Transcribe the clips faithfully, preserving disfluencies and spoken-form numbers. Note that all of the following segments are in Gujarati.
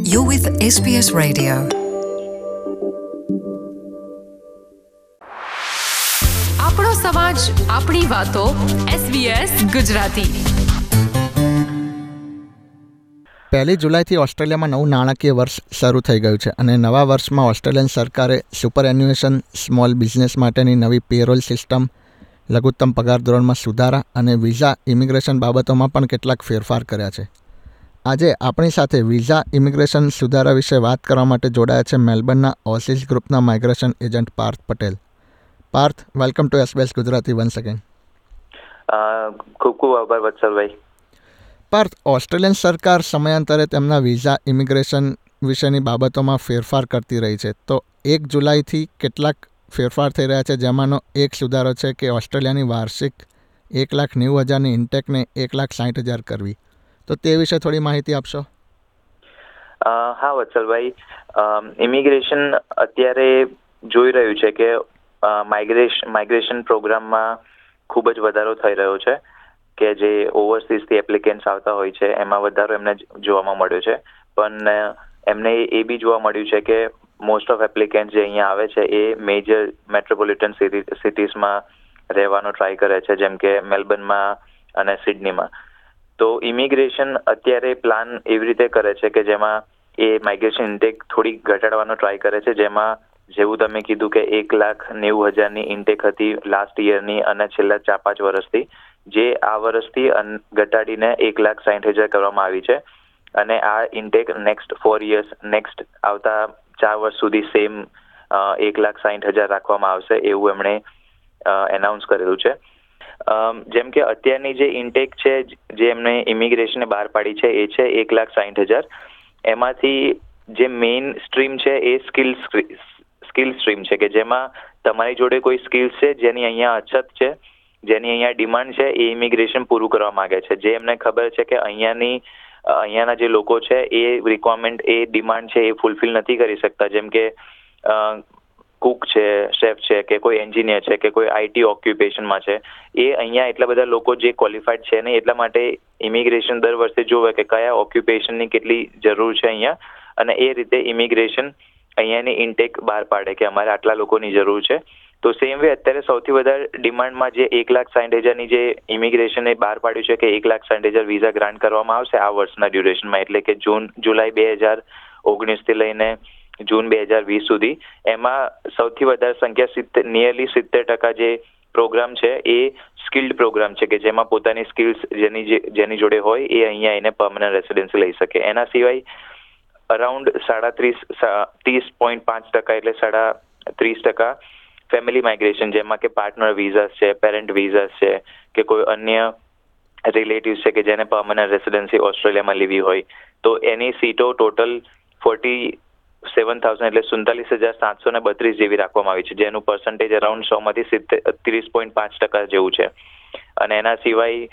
You're with S B S Radio. આપણો સમાજ, આપણી વાતો. S B S Gujarati. પહેલી જુલાઈથી ઓસ્ટ્રેલિયામાં નવું નાણાકીય વર્ષ શરૂ થઈ ગયું છે અને નવા વર્ષમાં ઓસ્ટ્રેલિયન સરકારે સુપર એન્યુએશન સ્મોલ બિઝનેસ માટેની નવી પેરોલ સિસ્ટમ, લઘુત્તમ પગાર ધોરણમાં સુધારા અને વિઝા ઇમિગ્રેશન બાબતોમાં પણ કેટલાક ફેરફાર કર્યા છે. આજે આપણી સાથે વિઝા ઇમિગ્રેશન સુધારા વિશે વાત કરવા માટે જોડાયા છે મેલબર્નના ઓસિસ ગ્રુપના migration agent Parth Patel. Parth, welcome to SBS Gujarati once again. ખૂબ ખૂબ આભાર વત્સલભાઈ. પાર્થ, ઓસ્ટ્રેલિયન સરકાર સમયાંતરે તેમના વિઝા ઇમિગ્રેશન વિશેની બાબતોમાં ફેરફાર કરતી રહી છે. તો એક જુલાઈથી કેટલાક ફેરફાર થઈ રહ્યા છે, જેમાંનો એક સુધારો છે કે ઓસ્ટ્રેલિયાની વાર્ષિક એક લાખ નેવું હજારની ઇન્ટેકને એક લાખ સાઠ હજાર કરવી. તો તે વિશે થોડી માહિતી આપશો. હા વત્સલભાઈ, ઇમિગ્રેશન અત્યારે જોઈ રહ્યું છે કે માઇગ્રેશન માઇગ્રેશન પ્રોગ્રામમાં ખૂબ જ વધારો થઈ રહ્યો છે, કે જે ઓવરસીઝથી એપ્લિકેન્ટ્સ આવતા હોય છે એમાં વધારો એમને જોવામાં મળ્યો છે. પણ એમને એ બી જોવા મળ્યું છે કે મોસ્ટ ઓફ એપ્લિકેન્ટ્સ જે અહીંયા આવે છે એ મેજર મેટ્રોપોલિટન સિટીઝમાં રહેવાનો ટ્રાય કરે છે, જેમ કે મેલબર્નમાં અને સિડનીમાં. તો ઇમિગ્રેશન અત્યારે પ્લાન એવી રીતે કરે છે કે જેમાં એ માઇગ્રેશન ઇન્ટેક થોડી ઘટાડવાનો ટ્રાય કરે છે, જેમાં જેવું તમે કીધું કે એક લાખ નેવું હજારની ઇન્ટેક હતી લાસ્ટ યરની અને છેલ્લા ચાર પાંચ વર્ષથી, જે આ વર્ષથી ઘટાડીને એક લાખ સાઠ હજાર કરવામાં આવી છે. અને આ intake next four years next આવતા ચાર વર્ષ સુધી સેમ એક લાખ સાઠ હજાર રાખવામાં આવશે, એવું એમણે એનાઉન્સ કરેલું છે. જેમ કે અત્યારની જે ઇન્ટેક છે જે એમને ઇમિગ્રેશને બહાર પાડી છે એ છે એક લાખ સાઠ હજાર. એમાંથી જે મેઇન સ્ટ્રીમ છે એ સ્કિલ સ્કિલ સ્ટ્રીમ છે, કે જેમાં તમારી જોડે કોઈ સ્કિલ્સ છે જેની અહીંયા અછત છે, જેની અહીંયા ડિમાન્ડ છે, એ ઇમિગ્રેશન પૂરું કરવા માંગે છે. જે એમને ખબર છે કે અહીંયાની અહીંયાના જે લોકો છે એ રિક્વાયરમેન્ટ, એ ડિમાન્ડ છે એ ફૂલફિલ નથી કરી શકતા, જેમ કે કુક છે, શેફ છે, કે કોઈ એન્જિનિયર છે, કે કોઈ આઈટી ઓક્યુપેશનમાં છે, એ અહીંયા એટલા બધા લોકો જે ક્વોલિફાઈડ છે નહીં, એટલા માટે ઇમિગ્રેશન દર વર્ષે જોવે કે કયા ઓક્યુપેશનની કેટલી જરૂર છે અહીંયા, અને એ રીતે ઇમિગ્રેશન અહીંયાની ઇન્ટેક બહાર પાડે કે અમારે આટલા લોકોની જરૂર છે. તો સેમ વે અત્યારે સૌથી વધારે ડિમાન્ડમાં જે એક લાખ સાઠ હજારની જે ઇમિગ્રેશને બહાર પાડ્યું છે કે એક લાખ સાઠ હજાર વિઝા ગ્રાન્ટ કરવામાં આવશે આ વર્ષના ડ્યુરેશનમાં, એટલે કે જૂન જુલાઈ બે હજાર ઓગણીસથી લઈને જૂન બે હજાર વીસ સુધી. એમાં સૌથી વધારે સંખ્યા સિત્તેર નિયરલી સિત્તેર ટકા જે પ્રોગ્રામ છે એ સ્કિલ્ડ પ્રોગ્રામ છે, કે જેમાં પોતાની સ્કિલ્સ જેની જેની જોડે હોય એ અહીંયા એને પરમનન્ટ રેસિડેન્સી લઈ શકે. એના સિવાય અરાઉન્ડ સાડા ત્રીસ ત્રીસ પોઈન્ટ પાંચ ટકા એટલે સાડા ત્રીસ ટકા ફેમિલી માઇગ્રેશન, જેમાં કે પાર્ટનર વિઝાસ છે, પેરેન્ટ વિઝાસ છે, કે કોઈ અન્ય રિલેટિવ્સ છે કે જેને પરમનન્ટ રેસિડેન્સી ઓસ્ટ્રેલિયામાં લેવી હોય, તો એની સીટો ટોટલ ફોર્ટી સેવન થાઉઝન્ડ એટલે સુડતાલીસ હજાર સાતસો ને બત્રીસ જેવી રાખવામાં આવી છે, જેનું પર્સન્ટેજ અરાઉન્ડ સો માંથી સિત્તેર ત્રીસ પોઈન્ટ પાંચ ટકા જેવું છે. અને એના સિવાય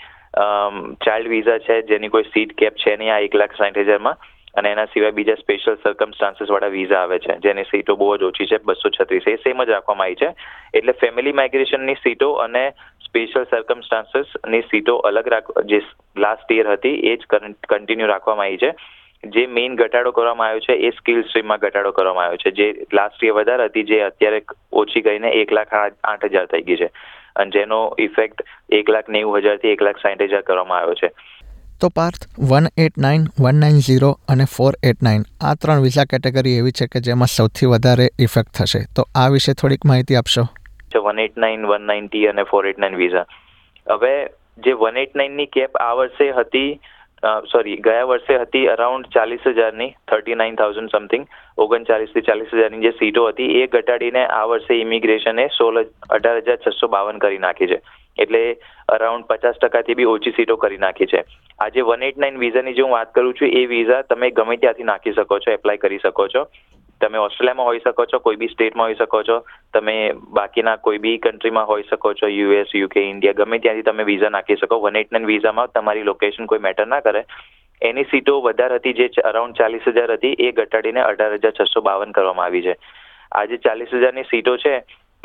ચાઇલ્ડ વિઝા છે જેની કોઈ સીટ કેપ છે નહીં આ એક લાખ સાઠ હજારમાં. અને એના સિવાય બીજા સ્પેશિયલ સર્કમસ્ટાન્સીસ વાળા વિઝા આવે છે જેની સીટો બહુ જ ઓછી છે, બસો છત્રીસ, એ સેમ જ રાખવામાં આવી છે. એટલે ફેમિલી માઇગ્રેશનની સીટો અને સ્પેશિયલ સર્કમસ્ટાન્સીસની સીટો અલગ રાખ જે લાસ્ટ યર હતી એ જ કન્ટિન્યુ રાખવામાં આવી છે. જે મેઇન ઘટાડો કરવામાં આવ્યો છે એ સ્કિલ સ્ટ્રીમમાં ઘટાડો કરવામાં આવ્યો છે, જે લાસ્ટ યર વધારે હતી, જે અત્યારે ઓછી કરીને એક લાખ આઠ હજાર થઈ ગઈ છે, અને જેનો ઇફેક્ટ એક લાખ નેવું હજારથી એક લાખ સાઠ હજાર કરવામાં આવ્યો છે. તો Parth, one eight nine one nine zero અને ફોર એટ નાઇન આ ત્રણ વિઝા કેટેગરી એવી છે કે જેમાં સૌથી વધારે ઇફેક્ટ થશે. તો આ વિશે થોડીક માહિતી આપશો. One eight nine one ninety અને ફોર એટ નાઇન વિઝા. હવે જે વન એટ નાઇનની કેપ આ વર્ષે હતી, સોરી ગયા વર્ષે હતી અરાઉન્ડ ચાલીસ હજારની, થર્ટી નાઇન થાઉઝન્ડ સમથિંગ, ઓગણચાલીસથી ચાલીસ હજારની જે સીટો હતી એ ઘટાડીને આ વર્ષે ઇમિગ્રેશને સોળ અઢાર હજાર છસો બાવન કરી નાખી છે, એટલે અરાઉન્ડ પચાસ ટકાથી બી ઓછી સીટો કરી નાખી છે. આજે વન એટ નાઇન વિઝાની જે હું વાત કરું છું એ વિઝા તમે ગમે ત્યાંથી નાખી શકો છો, એપ્લાય કરી શકો છો. તમે ઓસ્ટ્રેલિયામાં હોઈ શકો છો, કોઈ બી સ્ટેટમાં હોઈ શકો છો, તમે બાકીના કોઈ બી કન્ટ્રીમાં હોઈ શકો છો, યુએસ, યુકે, ઇન્ડિયા, ગમે ત્યાંથી તમે વિઝા નાખી શકો. વન એટ નાઇન વિઝામાં તમારી લોકેશન કોઈ મેટર ના કરે. એની સીટો વધારે હતી, જે અરાઉન્ડ ચાલીસ હજાર હતી, એ ઘટાડીને અઢાર હજાર છસો બાવન કરવામાં આવી છે. આજે ચાલીસ હજારની સીટો છે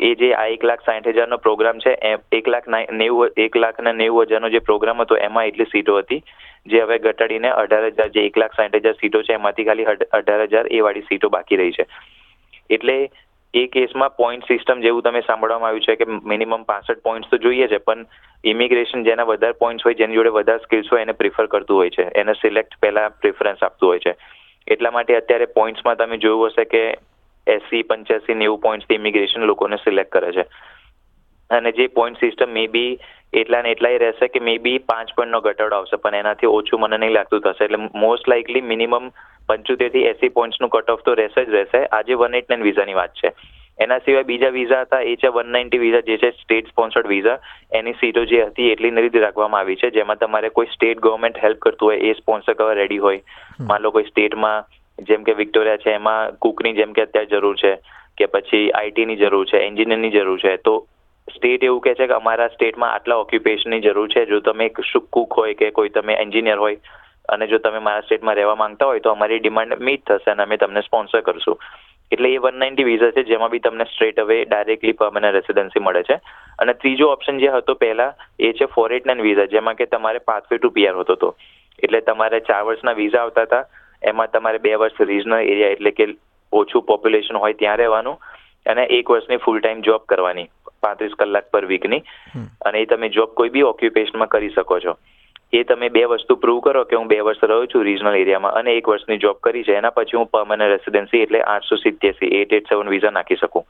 એ જે આ એક લાખ સાઠ હજારનો પ્રોગ્રામ છે એ એક લાખ નેવું એક લાખ ને નેવું હજારનો જે પ્રોગ્રામ હતો એમાં એટલી સીટો હતી, જે હવે ઘટાડીને અઢાર હજાર જે એક લાખ સાઠ હજાર સીટો છે એમાંથી ખાલી અઢાર હજાર એ વાળી સીટો બાકી રહી છે. એટલે એ કેસમાં પોઈન્ટ સિસ્ટમ જેવું તમે સાંભળવામાં આવ્યું છે કે મિનિમમ પાસઠ પોઈન્ટ્સ તો જોઈએ છે, પણ ઇમિગ્રેશન જેના વધારે પોઈન્ટ્સ હોય, જેની જોડે વધારે સ્કિલ્સ હોય એને પ્રિફર કરતું હોય છે, એને સિલેક્ટ પહેલા પ્રિફરન્સ આપતું હોય છે. એટલા માટે અત્યારે પોઈન્ટ્સમાં તમે જોયું હશે કે એસી પંચ્યાસી નેવું પોઈન્ટ્સથી ઇમિગ્રેશન લોકોને સિલેક્ટ કરે છે. અને જે પોઈન્ટ સિસ્ટમ મે બી એટલા ને એટલાય રહેશે કે મે બી પાંચ પોઈન્ટનો ઘટાડો આવશે, પણ એનાથી ઓછું મને નહીં લાગતું થશે. એટલે મોસ્ટ લાઇકલી મિનિમમ પંચોતેરથી એસી પોઈન્ટ્સનું કટ ઓફ તો રહેશે જ રહેશે. આજે વન એટ નાઇન વિઝાની વાત છે. એના સિવાય બીજા વિઝા હતા, એ છે વન નાઇન્ટી વિઝા, જે છે સ્ટેટ સ્પોન્સર્ડ વિઝા. એની સીટો જે હતી એટલી નથી રાખવામાં આવી છે, જેમાં તમારે કોઈ સ્ટેટ ગવર્મેન્ટ હેલ્પ કરતું હોય એ સ્પોન્સર કરવા રેડી હોય. માન લો કોઈ સ્ટેટમાં જેમ કે વિક્ટોરિયા છે, એમાં કુકની જેમ કે અત્યારે જરૂર છે, કે પછી આઈટીની જરૂર છે, એન્જિનિયરની જરૂર છે, તો સ્ટેટ એવું કહે છે કે અમારા સ્ટેટમાં આટલા ઓક્યુપેશનની જરૂર છે, જો તમે એક કુક હોય કે કોઈ તમે એન્જિનિયર હોય અને જો તમે મારા સ્ટેટમાં રહેવા માંગતા હોય તો અમારી ડિમાન્ડ મીટ થશે અને અમે તમને સ્પોન્સર કરશું. એટલે એ વન નાઇન્ટી વિઝા છે, જેમાં બી તમને સ્ટ્રેટ અવે ડાયરેક્ટલી પરમેનન્ટ રેસિડન્સી મળે છે. અને ત્રીજો ઓપ્શન જે હતો પહેલા, એ છે ફોર એટ નાઇન વિઝા, જેમાં કે તમારે પાથવે ટુ પીઆર હોતો હતો. એટલે તમારે ચાર વર્ષના વિઝા આવતા હતા, એમાં તમારે બે વર્ષ રિજનલ એરિયા એટલે કે ઓછું પોપ્યુલેશન હોય ત્યાં રહેવાનું, અને એક વર્ષની ફૂલ ટાઈમ જોબ કરવાની પાંત્રીસ કલાક પર વીકની. અને એ તમે જોબ કોઈ બી ઓક્યુપેશનમાં કરી શકો છો. એ તમે બે વસ્તુ પ્રૂવ કરો કે હું બે વર્ષ રહ્યો છું રિજનલ એરિયામાં અને એક વર્ષની જોબ કરી છે, એના પછી હું પરમનન્ટ રેસિડેન્સી એટલે આઠસો સિત્યાસી એટ એટ સેવન વિઝા નાખી શકું.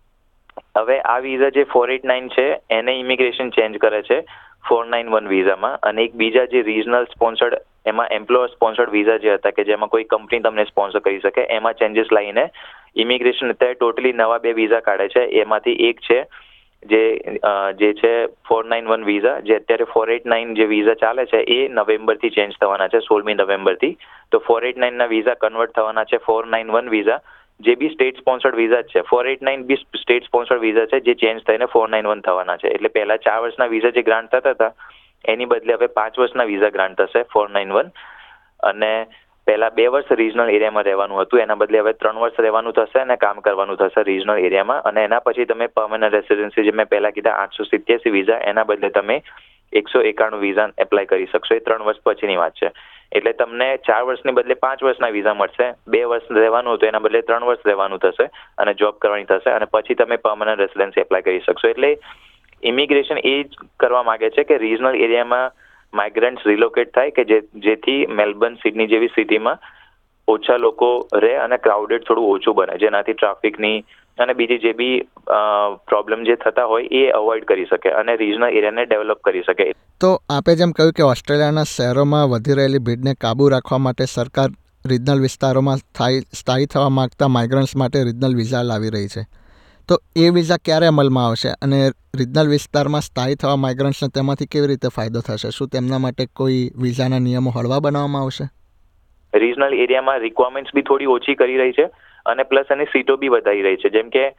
હવે આ વિઝા જે ફોર એટ નાઇન છે એને ઇમિગ્રેશન ચેન્જ કરે છે ફોર નાઇન વન વિઝામાં, અને એક બીજા જે રિજનલ સ્પોન્સર્ડ એમાં એમ્પ્લોયર સ્પોન્સર્ડ વિઝા જે હતા કે જેમાં કોઈ કંપની તમને સ્પોન્સર કરી શકે, એમાં ચેન્જીસ લાવીને ઇમિગ્રેશન અત્યારે ટોટલી નવા બે વિઝા કાઢે છે. એમાંથી એક છે જે જે છે ફોર નાઇન વન વિઝા, જે અત્યારે ફોર એટ નાઇન જે વિઝા ચાલે છે એ નવેમ્બરથી ચેન્જ થવાના છે, સોળમી નવેમ્બરથી. તો ફોર એટ નાઇનના વિઝા કન્વર્ટ થવાના છે ફોર નાઇન વન વિઝા, જે બી સ્ટેટ સ્પોન્સર્ડ વિઝા જ છે. ફોર એટ નાઇન બી સ્ટેટ સ્પોન્સર્ડ વિઝા છે, જે ચેન્જ થઈને ફોર નાઇન વન થવાના છે. એટલે પહેલા ચાર વર્ષના વિઝા જે ગ્રાન્ટ થતા હતા એની બદલે હવે પાંચ વર્ષના વિઝા ગ્રાન્ટ થશે ફોર નાઇન વન. અને પહેલા બે વર્ષ રિજનલ એરિયામાં રહેવાનું હતું, એના બદલે હવે ત્રણ વર્ષ રહેવાનું થશે અને કામ કરવાનું થશે રિજનલ એરિયામાં. અને એના પછી તમે પરમનન્ટ રેસિડેન્સી જે મેં પહેલા કીધા આઠસો સિત્યાસી વિઝા, એના બદલે તમે એકસો એકાણું વિઝા એપ્લાય કરી શકશો. એ ત્રણ વર્ષ પછીની વાત છે. એટલે તમને ચાર વર્ષની બદલે પાંચ વર્ષના વિઝા મળશે. બે વર્ષ રહેવાનું હતું એના બદલે ત્રણ વર્ષ રહેવાનું થશે અને જોબ કરવાની થશે, અને પછી તમે પરમનન્ટ રેસિડેન્સી એપ્લાય કરી શકશો. એટલે ઇમિગ્રેશન એ જ કરવા માંગે છે કે રિજનલ એરિયામાં માઇગ્રન્ટ્સ રિલોકેટ થાય કે જે જેથી મેલબર્ન, સિડની જેવી સિટીમાં ઓછા લોકો રહે અને ક્રાઉડેડ થોડું ઓછું બને, જેનાથી ટ્રાફિકની અને બીજી જે બી પ્રોબ્લેમ જે થતા હોય એ અવોઇડ કરી શકે અને રિજનલ એરિયાને ડેવલપ કરી શકે. તો આપે જેમ કહ્યું કે ઓસ્ટ્રેલિયાના શહેરોમાં વધી રહેલી ભીડને કાબૂ રાખવા માટે સરકાર રિજનલ વિસ્તારોમાં સ્થાયી સ્થાયી થવા માગતા માઇગ્રન્ટ્સ માટે રિજનલ વિઝા લાવી રહી છે. તો એ વિઝા ક્યારે અમલમાં આવશે અને રિજનલ વિસ્તારમાં સ્થાયી થવા માઇગ્રન્ટ્સને તેમાંથી કેવી રીતે ફાયદો થશે? શું તેમના માટે કોઈ વિઝાના નિયમો હળવા બનાવવામાં આવશે? રિજનલ એરિયામાં રિક્વાયરમેન્ટ્સ બી થોડી ઓછી કરી રહી છે અને પ્લસ એની સીટો બી વધારી રહી છે. જેમ કે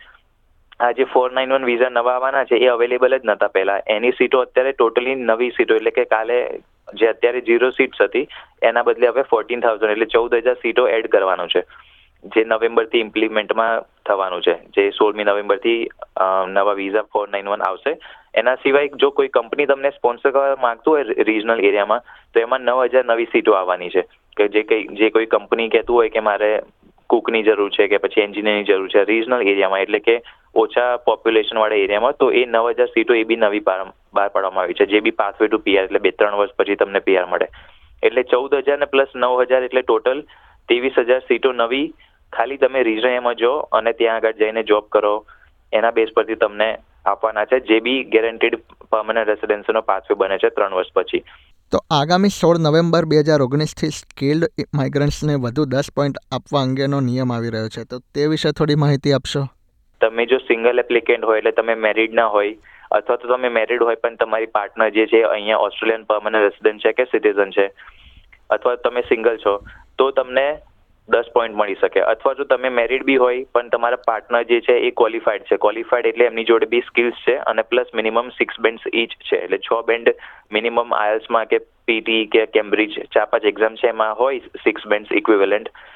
આ જે ફોર નાઇન વન વિઝા નવા આવવાના છે એ અવેલેબલ જ નહોતા પહેલા. એની સીટો અત્યારે ટોટલી નવી સીટો એટલે કે કાલે જે અત્યારે ઝીરો સીટ્સ હતી એના બદલે હવે ફોર્ટીન થાઉઝન્ડ એટલે ચૌદ હજાર સીટો એડ કરવાનું છે, જે નવેમ્બરથી ઇમ્પ્લિમેન્ટમાં થવાનું છે, જે સોળમી નવેમ્બરથી નવા વિઝા ફોર નાઇન વન આવશે. એના સિવાય જો કોઈ કંપની તમને સ્પોન્સર કરવા માંગતું હોય રિજનલ એરિયામાં તો એમાં નવ હજાર નવી સીટો આવવાની છે. કે જે કઈ જે કોઈ કંપની કહેતું હોય કે મારે કુકની જરૂર છે કે પછી એન્જિનિયરની જરૂર છે રિજનલ એરિયામાં એટલે કે ઓછા પોપ્યુલેશન વાળા એરિયામાં, તો એ નવ હજાર સીટો એ બી નવી બહાર પાડવામાં આવી છે, જે બી પાથવે ટુ પીઆર એટલે બે ત્રણ વર્ષ પછી તમને પીઆર મળે. એટલે ચૌદ હજાર ને પ્લસ નવ હજાર એટલે ટોટલ ત્રેવીસ હજાર સીટો નવી ખાલી તમે રિજનલમાં જો અને ત્યાં આગળ જઈને જોબ કરો એના બેઝ પરથી તમને આપવાના છે, જે બી ગેરંટીડ પરમનન્ટ રેસિડેન્સીનો પાથવે બને છે ત્રણ વર્ષ પછી. તો આગામી સોળ નવેમ્બર બે હજાર ઓગણીસથી સ્કિલ્ડ માઇગ્રન્ટ્સને વધુ દસ પોઈન્ટ આપવા અંગેનો નિયમ આવી રહ્યો છે, તો તે વિશે થોડી માહિતી આપશો? તમે જો સિંગલ એપ્લિકેન્ટ હોય એટલે તમે મેરિડ ના હોય અથવા તો તમે મેરિડ હોય પણ તમારી પાર્ટનર જે છે અહીંયા ઓસ્ટ્રેલિયન પરમનન્ટ રેસિડન્ટ છે કે સિટીઝન છે, અથવા તમે સિંગલ છો તો તમને દસ પોઈન્ટ મળી શકે. અથવા જો તમે મેરિડ બી હોય પણ તમારા પાર્ટનર જે છે એ ક્વોલિફાઈડ છે, ક્વોલિફાઈડ એટલે એમની જોડે બી સ્કિલ્સ છે અને plus minimum six band each છે, એટલે છ બેન્ડ મિનિમમ આયલ્સમાં કે પીટી કે કેમ્બ્રિજ ચાર પાંચ એક્ઝામ છે એમાં હોય સિક્સ બેન્ડ ઇક્વિવેલન્ટ.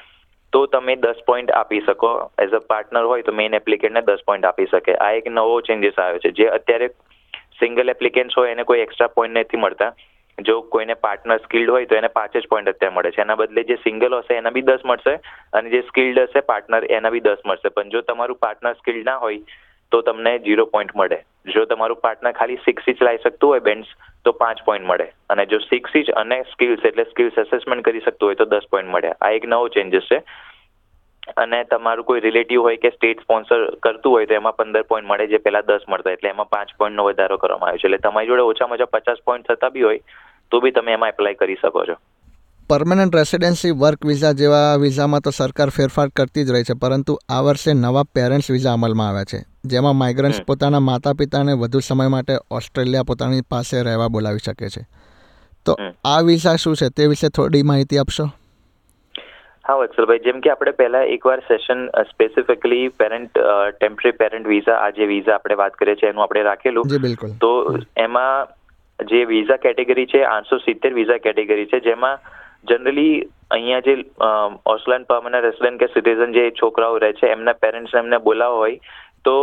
તો તમે દસ પોઈન્ટ આપી શકો. એઝ અ પાર્ટનર હોય તો મેઇન એપ્લિકેન્ટને દસ પોઈન્ટ આપી શકે. આ એક નવો ચેન્જીસ આવ્યો છે. જે અત્યારે સિંગલ એપ્લિકેન્ટ હોય એને કોઈ એક્સ્ટ્રા પોઈન્ટ નથી મળતા. જો કોઈને પાર્ટનર સ્કિલ્ડ હોય તો એને પાંચ જ પોઈન્ટ અત્યારે મળે છે. એના બદલે જે સિંગલ હશે એના બી દસ મળશે અને જે સ્કિલ્ડ હશે પાર્ટનર એના બી દસ મળશે. પણ જો તમારું પાર્ટનર સ્કિલ્ડ ના હોય તો તમને ઝીરો પોઈન્ટ મળે. જો તમારું પાર્ટનર ખાલી સિક્સ ઇંચ લાવી શકતું હોય બેન્ડ્સ તો પાંચ પોઈન્ટ મળે, અને જો સિક્સ ઇંચ અને સ્કિલ્સ એટલે સ્કિલ્સ એસેસમેન્ટ કરી શકતું હોય તો દસ પોઈન્ટ મળે. આ એક નવો ચેન્જીસ છે. અને તમારું કોઈ રિલેટિવ હોય કે સ્ટેટ સ્પોન્સર કરતું હોય તો એમાં પંદર પોઈન્ટ મળે, જે પહેલા દસ મળતા, એટલે એમાં પાંચ પોઈન્ટનો વધારો કરવામાં આવ્યો છે. એટલે તમારી જોડે ઓછામાં ઓછા પચાસ પોઈન્ટ થતા બી હોય તો બી તમે એમાં એપ્લાય કરી શકો છો. પરમનન્ટ રેસિડેન્સી, વર્ક વિઝા જેવા વિઝામાં તો સરકાર ફેરફાર કરતી જ રહી છે, પરંતુ આ વર્ષે નવા પેરેન્ટ્સ વિઝા અમલમાં આવ્યા છે, જેમાં માઇગ્રન્ટ્સ પોતાના માતા પિતાને વધુ સમય માટે ઓસ્ટ્રેલિયા પોતાની પાસે રહેવા બોલાવી શકે છે. તો આ વિઝા શું છે તે વિશે થોડી માહિતી આપશો? હા વત્સલભાઈ, જેમ કે આપણે પહેલા એકવાર session specifically parent temporary parent visa, આ જે વિઝા આપણે વાત કરીએ છીએ એનું આપણે રાખેલું. જી બિલકુલ. તો એમાં જે વિઝા કેટેગરી છે આઠસો સિત્તેર વિઝા કેટેગરી છે, જેમાં જનરલી અહીંયા જે ઓસ્ટ્રેલિયન પરમનન્ટ રેસિડેન્ટ કે સિટીઝન જે છોકરાઓ રહે છે એમના પેરેન્ટ્સને એમને બોલાવવા હોય તો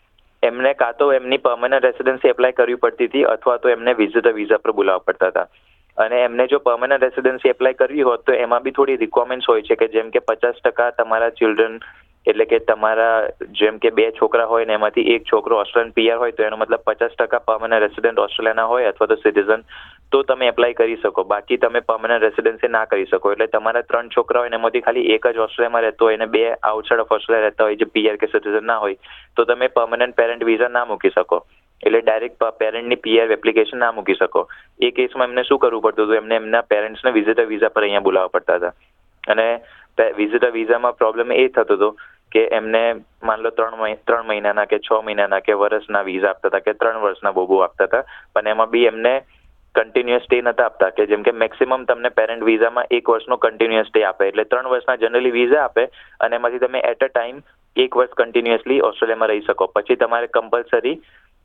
એમને કાં તો એમની પરમનન્ટ રેસિડેન્સી એપ્લાય કરવી પડતી હતી અથવા તો એમને વિઝિટર વિઝા પર બોલાવવા પડતા હતા. અને એમને જો પરમનન્ટ રેસિડેન્સી એપ્લાય કરવી હોત તો એમાં બી થોડી રિક્વાયરમેન્ટ્સ હોય છે, કે જેમ કે પચાસ ટકા તમારા ચિલ્ડ્રન, એટલે કે તમારા જેમ કે બે છોકરા હોય ને એમાંથી એક છોકરો ઓસ્ટ્રેલિયન પીઆર હોય તો એનો મતલબ પચાસ ટકા પરમનન્ટ રેસિડેન્ટ ઓસ્ટ્રેલિયાના હોય અથવા તો સિટીઝન, તો તમે એપ્લાય કરી શકો. બાકી તમે પરમનન્ટ રેસિડેન્સી ના કરી શકો. એટલે તમારા ત્રણ છોકરા હોય ને એમાંથી ખાલી એક જ ઓસ્ટ્રેલિયામાં રહેતો હોય અને બે આઉટસાઇડ ઓફ ઓસ્ટ્રેલિયા રહેતા હોય જે પીઆર કે સિટીઝન ના હોય, તો તમે પરમનન્ટ પેરેન્ટ વિઝા ના મૂકી શકો. એટલે ડાયરેક્ટ પેરેન્ટની પીઆર એપ્લિકેશન ના મૂકી શકો. એ કેસમાં એમને શું કરવું પડતું હતું, એમને એમના પેરેન્ટ્સને વિઝિટર વિઝા પર અહીંયા બોલાવવા પડતા હતા. અને વિઝિટર વિઝામાં પ્રોબ્લેમ એ થતો હતો કે એમને માન લો ત્રણ ત્રણ મહિનાના કે છ મહિનાના કે વર્ષના વિઝા આપતા હતા કે ત્રણ વર્ષના બોબો આપતા હતા, પણ એમાં બી એમને કન્ટિન્યુઅસ સ્ટે નતા આપતા. કે જેમ કે મેક્સિમમ તમને પેરેન્ટ વિઝામાં એક વર્ષનો કન્ટિન્યુઅસ સ્ટે આપે, એટલે ત્રણ વર્ષના જનરલી વિઝા આપે અને એમાંથી તમે એટ અ ટાઈમ એક વર્ષ કન્ટિન્યુઅસલી ઓસ્ટ્રેલિયામાં રહી શકો. પછી તમારે કમ્પલસરી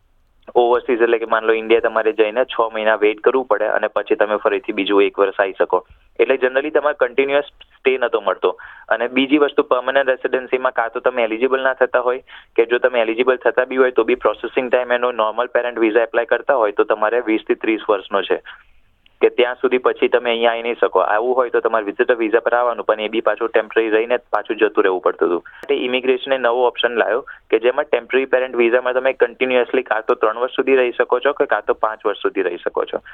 ઓવરસીઝ એટલે કે માન લો ઇન્ડિયા તમારે જઈને છ મહિના વેઇટ કરવું પડે અને પછી તમે ફરીથી બીજું એક વર્ષ આવી શકો. એટલે જનરલી તમારે કન્ટિન્યુઅસ સ્ટે નતો મળતો. અને બીજી વસ્તુ, પરમનન્ટ રેસિડેન્સીમાં કાં તો તમે એલિજિબલ ના થતા હોય, કે જો તમે એલિજિબલ થતા બી હોય તો બી પ્રોસેસિંગ ટાઈમ એનો નોર્મલ પેરેન્ટ વિઝા એપ્લાય કરતા હોય તો તમારે વીસ થી ત્રીસ વર્ષનો છે, કે ત્યાં સુધી પછી તમે અહીંયા આવી નહીં શકો. આવું હોય તો તમારે વિઝિટર વિઝા પર આવવાનું, પણ એ બી પાછું ટેમ્પરરી રહીને પાછું જતું રહેવું પડતું હતું. એટલે ઇમિગ્રેશને નવો ઓપ્શન લાવ્યો કે જેમાં ટેમ્પરરી પેરેન્ટ વિઝામાં તમે કન્ટિન્યુઅસલી કાં તો ત્રણ વર્ષ સુધી રહી શકો છો કે કાં તો પાંચ વર્ષ સુધી રહી શકો છો.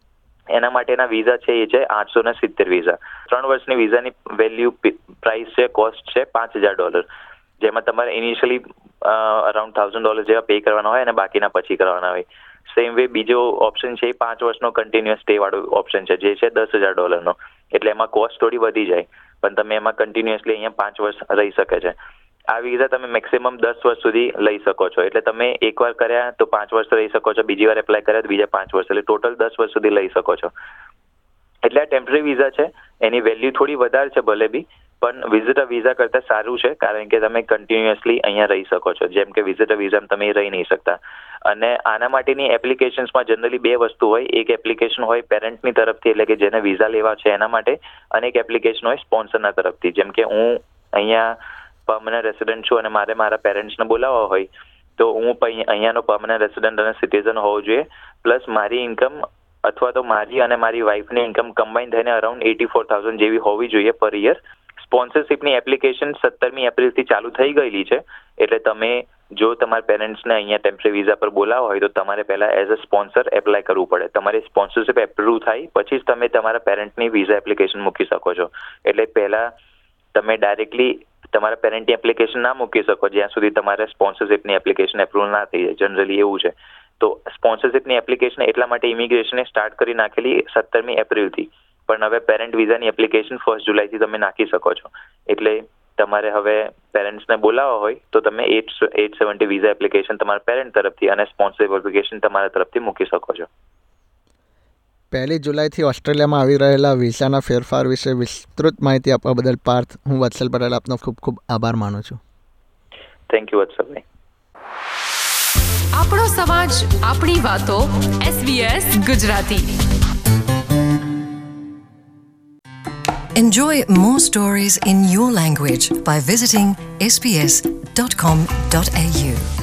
એના માટેના વિઝા છે એ છે આઠસો ને સિત્તેર વિઝા. ત્રણ વર્ષની વિઝાની વેલ્યુ પ્રાઇસ છે, કોસ્ટ છે પાંચ હજાર ડોલર, જેમાં તમારે ઇનિશિયલી અરાઉન્ડ થાઉઝન્ડ ડોલર જેવા પે કરવાના હોય અને બાકીના પછી કરવાના હોય. સેમ વે બીજો ઓપ્શન છે એ પાંચ વર્ષનો કન્ટિન્યુઅસ સ્ટે વાળો ઓપ્શન છે, જે છે દસ હજાર ડોલરનો. એટલે એમાં કોસ્ટ થોડી વધી જાય, પણ તમે એમાં કન્ટિન્યુઅસલી અહીંયા પાંચ વર્ષ રહી શકે છે. આ વિઝા તમે મેક્સિમમ દસ વર્ષ સુધી લઈ શકો છો. એટલે તમે એકવાર કર્યા તો પાંચ વર્ષ રહી શકો છો, બીજી વાર એપ્લાય કર્યા તો બીજા પાંચ વર્ષ, એટલે ટોટલ દસ વર્ષ સુધી લઈ શકો છો. એટલે આ ટેમ્પરરી વિઝા છે, એની વેલ્યુ થોડી વધારે છે ભલે બી, પણ વિઝિટર વિઝા કરતાં સારું છે, કારણ કે તમે કન્ટિન્યુઅસલી અહીંયા રહી શકો છો. જેમ કે વિઝિટર વિઝામાં તમે રહી નહીં શકતા. અને આના માટેની એપ્લિકેશન્સમાં જનરલી બે વસ્તુ હોય. એક એપ્લિકેશન હોય પેરેન્ટની તરફથી, એટલે કે જેને વિઝા લેવા છે એના માટે, અને એક એપ્લિકેશન હોય સ્પોન્સરના તરફથી. જેમ કે હું અહીંયા પરમનન્ટ રેસિડેન્ટ છું અને મારે મારા પેરેન્ટ્સને બોલાવવા હોય તો હું અહીંયાનો પરમનન્ટ રેસિડેન્ટ અને સિટીઝન હોવો જોઈએ, પ્લસ મારી ઇન્કમ અથવા તો મારી અને મારી વાઇફની ઇન્કમ કમ્બાઇન થઈને અરાઉન્ડ એટી ફોર થાઉઝન્ડ જેવી હોવી જોઈએ પર યર. સ્પોન્સરશિપની એપ્લિકેશન સત્તરમી એપ્રિલથી ચાલુ થઈ ગયેલી છે. એટલે તમે જો તમારા પેરેન્ટ્સને અહીંયા ટેમ્પરરી વિઝા પર બોલાવવા હોય તો તમારે પહેલાં એઝ અ સ્પોન્સર એપ્લાય કરવું પડે. તમારી સ્પોન્સરશિપ એપ્રુવ થાય પછી જ તમે તમારા પેરેન્ટની વિઝા એપ્લિકેશન મૂકી શકો છો. એટલે પહેલાં તમે ડાયરેક્ટલી તમારા પેરેન્ટની એપ્લિકેશન ના મૂકી શકો જ્યાં સુધી તમારે સ્પોન્સરશિપની એપ્લિકેશન એપ્રુવલ ના થઈ જાય. જનરલી એવું છે. તો સ્પોન્સરશિપની એપ્લિકેશન એટલા માટે ઇમિગ્રેશને સ્ટાર્ટ કરી નાખેલી સત્તરમી એપ્રિલથી, પણ હવે પેરેન્ટ વિઝાની એપ્લિકેશન ફર્સ્ટ જુલાઈથી તમે નાખી શકો છો. એટલે તમારે હવે પેરેન્ટ્સને બોલાવવા હોય તો તમે eight eight seventy visa application તમારા પેરેન્ટ તરફથી અને સ્પોન્સરશિપ એપ્લિકેશન તમારા તરફથી મૂકી શકો છો. પહેલી જુલાઈથી ઓસ્ટ્રેલિયામાં આવી રહેલા વિઝાના ફેરફાર વિશે વિસ્તૃત માહિતી આપવા બદલ પાર્થ, હું વત્સલ પટેલ આપનો ખૂબ ખૂબ આભાર માનું છું. થેન્ક યુ વત્સલભાઈ. આપણો સમાજ, આપણી વાતો, SBS Gujarati. Enjoy more stories in your language by visiting s b s dot com dot a u.